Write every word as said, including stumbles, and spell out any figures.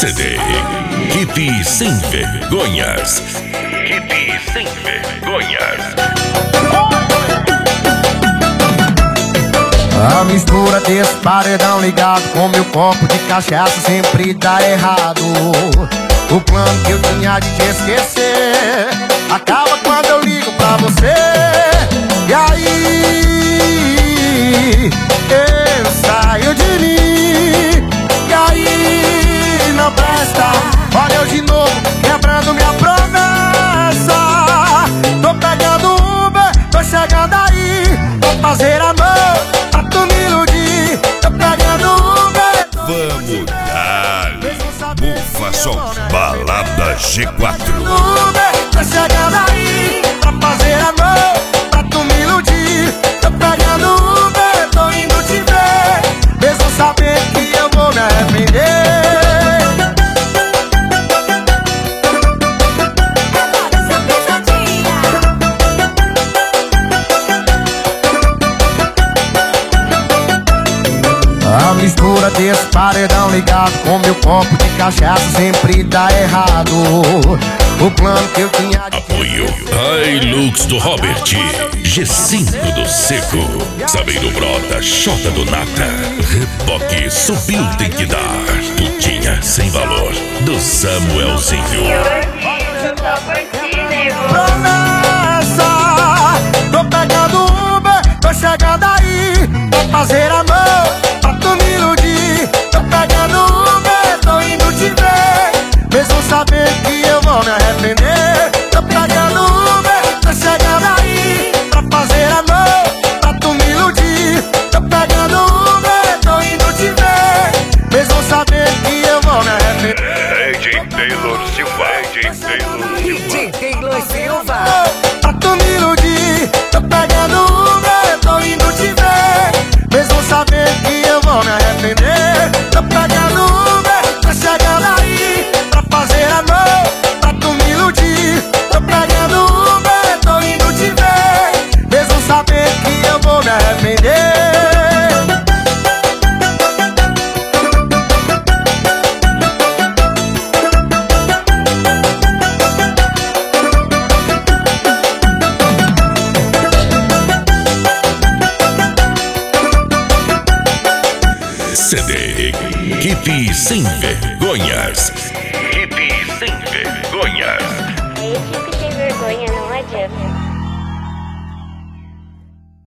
C D Equipe Sem Vergonhas. Equipe Sem Vergonhas. A mistura desse paredão ligado com meu copo de cachaça sempre dá errado. O plano que eu tinha de te esquecer acaba quando eu ligo pra você. E aí eu saio de mim. E aí não presta. Olha eu de novo quebrando minha promessa. Tô pegando Uber, tô chegando aí. Vou fazer amor pra tu me iludir. Tô pegando Uber. Vamos dar Bufa Sons Balada G quatro. Uber, tô chegando aí pra fazer amor pra tu me iludir. Tô pegando Uber, tô indo te ver, mesmo sabendo que eu vou me arrepender. A mistura desse paredão ligado com meu copo de cachaça sempre dá errado. O plano que eu tinha de... Apoio Hilux do Robert, G cinco do Seco, Sabeiro Brota, Xota do Nata, Reboque Subiu Tem Que Dar, Putinha Sem Valor, do Samuelzinho. Promessa, tô pegando Uber, tô chegando aí pra fazer amor pra tu me iludir. Tô pegando Uber, tô indo te ver, mesmo sabendo que eu vou me arrepender. Tô pegando Uber, tô chegando aí pra fazer amor pra tu me iludir. Tô pegando Uber, tô indo te ver, mesmo sabendo que eu vou me arrepender. D J Taylor Silva, D J Taylor D J Taylor Silva. Pra tu me iludir, tô pegando Uber, tô indo te ver, mesmo sabendo que eu vou me arrepender. Tô pegando Uber, tô chegando aí pra fazer amor pra tu me iludir. Tô pegando Uber, tô indo te ver, mesmo sabendo que eu vou me arrepender. C D Equipe Sem Vergonhas. Equipe Sem Vergonhas. A equipe tem vergonha, não adianta.